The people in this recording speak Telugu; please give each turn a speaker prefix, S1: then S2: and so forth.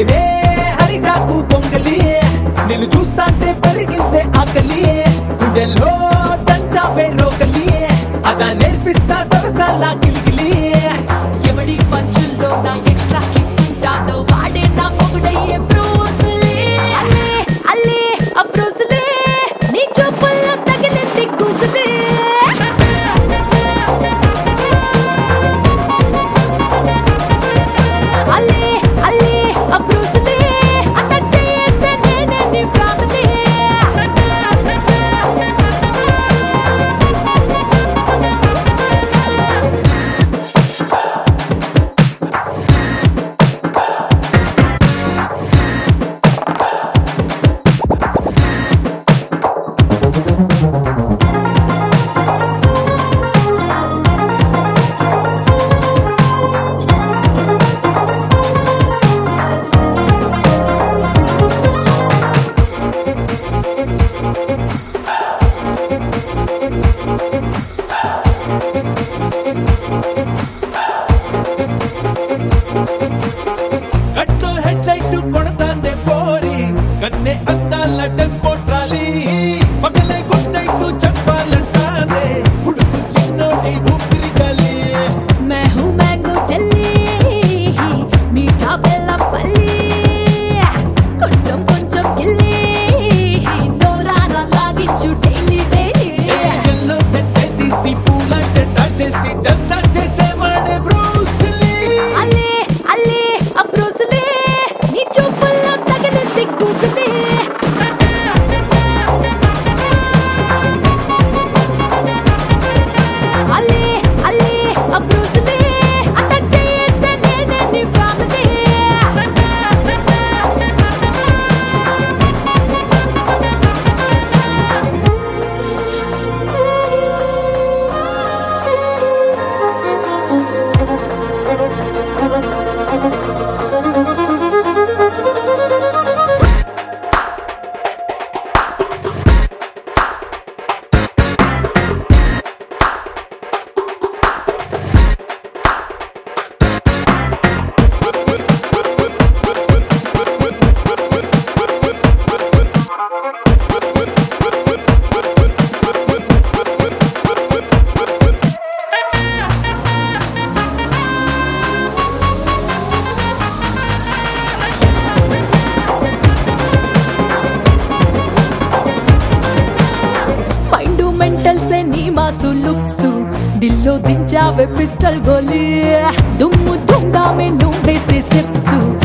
S1: ఎదిరే హరిటాకు పొంగలి నిన్ను చూస్తాంటే పెరిగిందే ఆకలి గుండెల్లో దంచావే రోకలి అదా నేర్పిస్తా సరసాల కిలికిలి
S2: ఎవడి పంచుల్లో నా ఎక్స్ట్రా కిక్ ఉంటాదో వాడే నా మొగుడయ్యే బ్రూస్లీ అల్లే ఆ బ్రూస్లీ నీ చూపుల్లో తగిలింది గూగులీ అల్లే అల్లే ఆ బ్రూస్లీ అటాక్ చేస్తే నేనే నీ ఫ్యామిలీ
S1: కట్లో హెడ్ లైట్ కొడతాందే పోరి కన్నే అందాల టెంపో ట్రాలీ పగలే గుడ్ నైట్ చెప్పాలంటానే ఉడుకు చిన్నోడి ఊపిరి గాలి
S2: मैं हूँ मैंगो जल्ली मीठा बेल्लम पल्ली కొంచెం కొంచెం గిల్లి నోరాన లాగించు డైలీ డైలీ
S1: జల్లో పెట్టే తీసి పూల చెడ్డ చేసి జల్సా చేసేవాడే బ్రూస్లీ
S2: అల్లే అల్లే ఆ బ్రూస్లీ నీ చూపుల్లో తగిలింది గూగులీ అల్లే అల్లే ఆ బ్రూస్లీ అటాక్ చేస్తే నేనే నీ ఫ్యామిలీ మైండ్ మెంటల్ से నీ మాసు లుక్స్ దిల్లో దించావే పిస్టల్ గోలీ దుమ్ము దుంగా మే నువ్వేసే స్టెప్స్